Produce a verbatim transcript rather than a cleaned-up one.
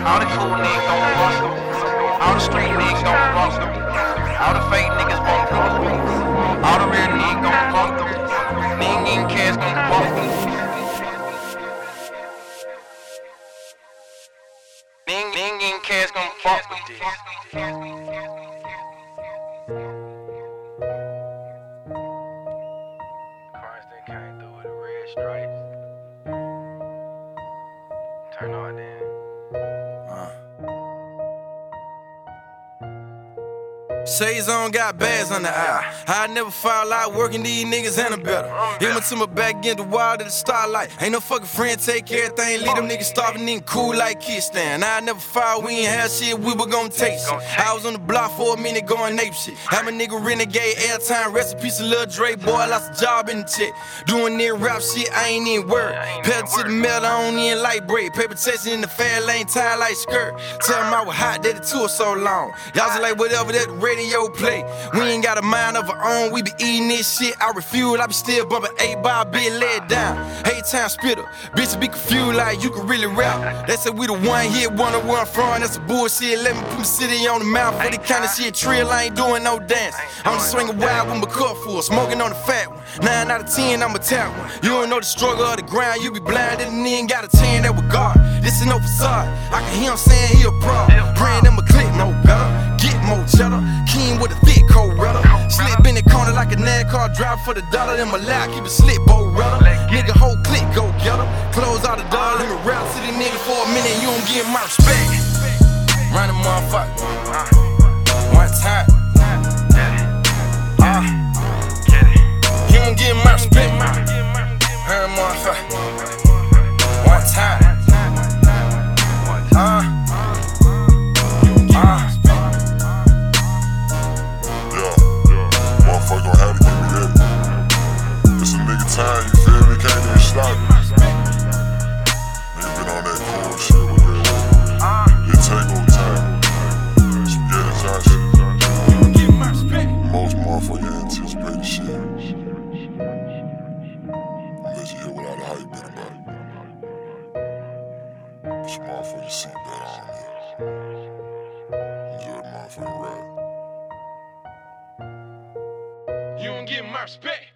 All the cool niggas gon' bust them. All the street niggas gon' bust them. All the fake niggas won't bust them. All the real niggas gon' bust them. Niggas getting cash gon' bust them. Niggas getting cash gon' fuck with this. Carson came through with a red stripe. Turn on then. Shades on, got bags on the eye. I never fall out working these niggas and better. Hit me to my back against the wall to the starlight. Ain't no fucking friend, take everything. Leave them niggas starving, nigga cool like kids stand. I never fall, we ain't have shit, we were gon' take shit. I was on the block for a minute going ape shit. I'm a nigga renegade, airtime, recipes of Lil Dre. Boy, I lost a job in the check. Doing that rap shit, I ain't even worried. Pedal to the metal, I don't even like break. Paper chasing in the fair lane, tie like skirt. Tell them I was hot, that the tour so long. Y'all just like whatever that radio play. We ain't got a mind of our own, we be eating this shit. I refuel, I be still bumping eight ball, be laid down. Eight time spitter, bitches be confused like you can really rap. They say we the one here, wonder where I'm from. That's a bullshit. Let me put my city on the mouth for the kind of shit trill. I ain't doing no dance. I'm just swinging wild with my cup full, smoking on the fat one. Nine out of ten, I'm a tap one. You don't know the struggle of the grind, you be blinded and then got a ten that with God. This is no facade. I can hear him saying he a pro. Praying them a click, no better. Get more cheddar. King with a thick cold rudder. Slip in the corner like a NASCAR driver for the dollar. In my lap, keep it slip, bow rudder. Nigga, whole click, go get her. Close all the door, let me rap to the nigga for a minute. You don't get my respect. Run the motherfucker. One time. Uh, you don't get my respect. Run the motherfucker. One time. Uh, uh. Motherfucker gon' have to give me that. It's a nigga time, you feel me? Can't even stop it. Nigga been on that cool shit with that. It take no time. Some getting time shit. Most motherfuckers anticipate the shit. Unless you hear what all the hype been about it. This motherfucker seat bet on me. Enjoy the motherfucking ride. You don't get my respect.